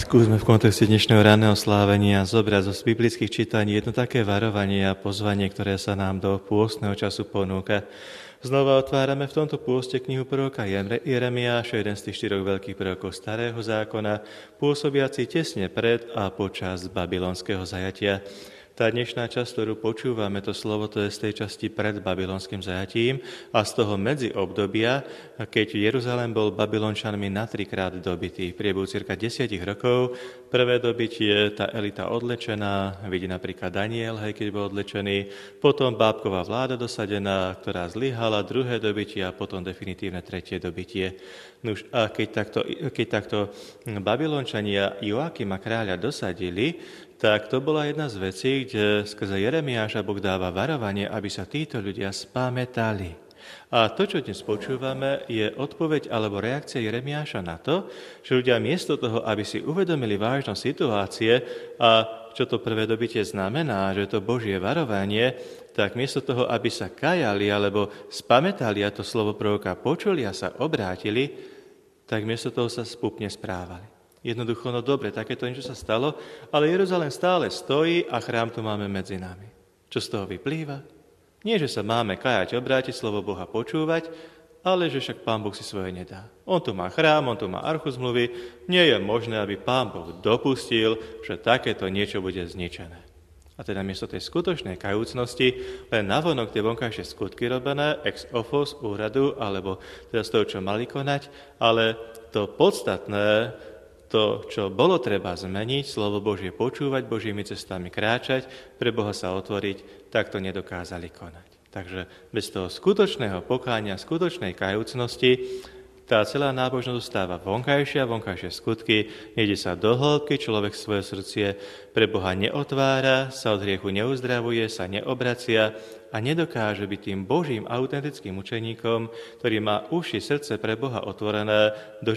Skúsme v kontexte dnešného ranného slávenia zobrať zo biblických čítaní jedno také varovanie a pozvanie, ktoré sa nám do pôstneho času ponúka. Znova otvárame v tomto pôste knihu proroka Jeremiáša, jeden z tých 4 veľkých prorokov Starého zákona, pôsobiaci tesne pred a počas babylonského zajatia. Tá dnešná časť, ktorú počúvame, to slovo, to je z tej časti pred babylonským zajatím a z toho medzi obdobia, keď Jeruzalém bol Babylončanmi na 3-krát dobitý. V priebehu cirka 10 rokov. Prvé dobitie, tá elita odlečená, vidí napríklad Daniel, keď bol odlečený, potom bábková vláda dosadená, ktorá zlyhala, druhé dobitie a potom definitívne tretie dobitie. Nuž, a keď takto Babylončania Joakima kráľa dosadili, tak to bola jedna z vecí, kde skrze Jeremiáša Boh dáva varovanie, aby sa títo ľudia spamätali. A to, čo dnes počúvame, je odpoveď alebo reakcia Jeremiáša na to, že ľudia miesto toho, aby si uvedomili vážnosť situácie a čo to prvé dobitie znamená, že to Božie varovanie, tak miesto toho, aby sa kajali alebo spamätali a to slovo proroka počuli a sa obrátili, tak miesto toho sa spúpne správali. Jednoducho, no dobre, takéto niečo sa stalo, ale Jeruzalém stále stojí a chrám tu máme medzi nami. Čo z toho vyplýva? Nie, že sa máme kajať, obrátiť, slovo Boha počúvať, ale že však Pán Boh si svoje nedá. On tu má chrám, on tu má archu zmluvy, nie je možné, aby Pán Boh dopustil, že takéto niečo bude zničené. A teda miesto tej skutočnej kajúcnosti, len navonok tie vonkajšie skutky robené, ex ofo z úradu, alebo teda z toho, čo mali konať, ale to podstatné, to, čo bolo treba zmeniť, slovo Božie počúvať, Božími cestami kráčať, pre Boha sa otvoriť, tak to nedokázali konať. Takže bez toho skutočného pokánia, skutočnej kajúcnosti, tá celá nábožnosť zostáva vonkajšie skutky, nejde sa do hĺbky, človek svoje srdcie pre Boha neotvára, sa od hriechu neuzdravuje, sa neobracia a nedokáže byť tým Božím autentickým učeníkom, ktorý má uši srdce pre Boha otvorené,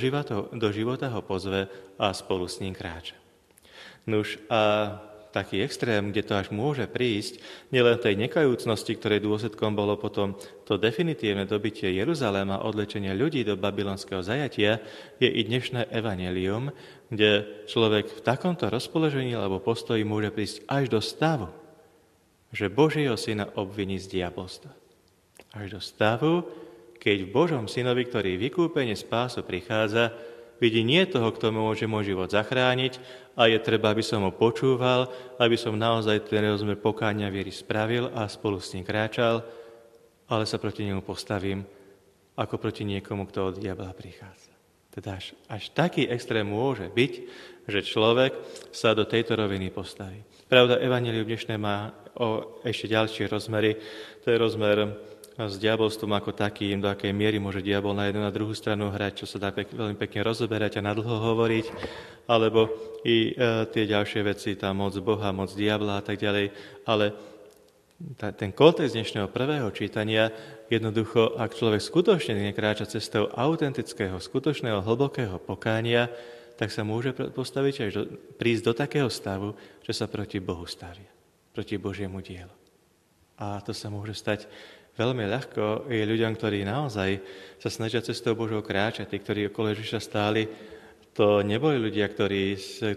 do života ho pozve a spolu s ním kráča. Nuž a taký extrém, kde to až môže prísť, nielen tej nekajúcnosti, ktorej dôsledkom bolo potom to definitívne dobitie Jeruzaléma, odlečenie ľudí do babylonského zajatia, je i dnešné evanjelium, kde človek v takomto rozpoložení alebo postoji môže prísť až do stavu, že Božieho syna obviní z diabolstva. Až do stavu, keď v Božom synovi, ktorý vykúpenie spásu prichádza, vidí nie toho, kto môže môj život zachrániť a je treba, aby som ho počúval, aby som naozaj ten rozmer pokánia viery spravil a spolu s ním kráčal, ale sa proti nemu postavím ako proti niekomu, kto od diabla prichádza. Teda až taký extrém môže byť, že človek sa do tejto roviny postaví. Pravda, evanjelium dnešné má ešte ďalšie rozmery. To je rozmer s diabolstvom ako takým, do akej miery môže diabol na jednu na druhú stranu hrať, čo sa dá veľmi pekne rozoberať a nadlho hovoriť, alebo i tie ďalšie veci, tá moc Boha, moc diabla a tak ďalej. Ale ten kontext dnešného prvého čítania, jednoducho, ak človek skutočne nekráča cestou autentického, skutočného, hlbokého pokánia, tak sa môže postaviť prísť do takého stavu, že sa proti Bohu stavia, proti Božiemu dielu. A to sa môže stať veľmi ľahko je ľuďom, ktorí naozaj sa snažia cestou Božou kráčať. Tí, ktorí okolo Ježiša stáli, to neboli ľudia, ktorí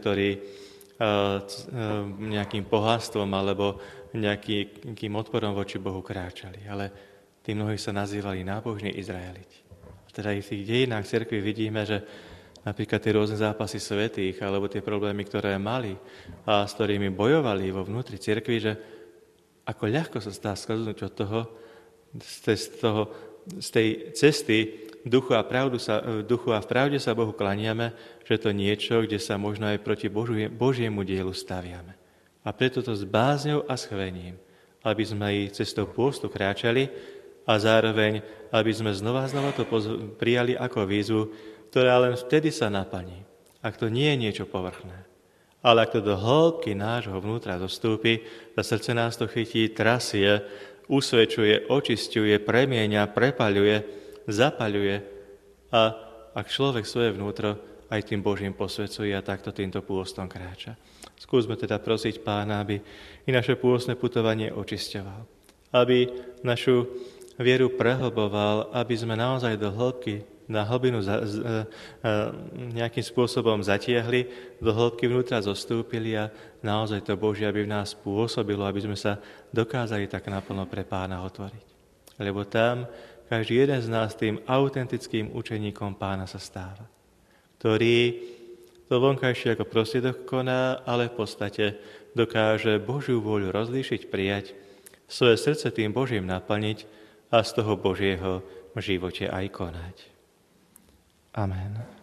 nejakým pohánstvom alebo nejakým odporom voči Bohu kráčali. Ale tí mnohí sa nazývali nábožní Izraeliti. Teda i v tých dejinách cirkvi vidíme, že napríklad tie rôzne zápasy svätých alebo tie problémy, ktoré mali a s ktorými bojovali vo vnútri cirkvi, že ako ľahko sa dá sklznúť od toho, z tej cesty duchu a v pravde sa Bohu klaniame, že to niečo, kde sa možno aj proti Božiemu dielu staviame. A preto to s bázňou a schvením, aby sme aj cestou pôstu kráčali a zároveň, aby sme znova to prijali ako výzvu, ktorá len vtedy sa naplní, ak to nie je niečo povrchné. Ale ak to do hĺbky nášho vnútra zostúpi, za srdce nás to chytí, trasie, usvedčuje, očisťuje, premieňa, prepaľuje, zapaľuje a ak človek svoje vnútro aj tým Božím posvedzuje a takto týmto pôstom kráča. Skúsme teda prosiť Pána, aby i naše pôstne putovanie očisťoval, aby našu vieru prehlboval, aby sme naozaj do hĺbky na hlbinu nejakým spôsobom zatiahli, do hĺbky vnútra zostúpili a naozaj to Božie, aby v nás pôsobilo, aby sme sa dokázali tak naplno pre Pána otvoriť. Lebo tam každý jeden z nás tým autentickým učeníkom Pána sa stáva, ktorý to vonkajšie ako prostriedok koná, ale v podstate dokáže Božiu vôľu rozlíšiť, prijať, svoje srdce tým Božím naplniť a z toho Božieho v živote aj konať. Amen.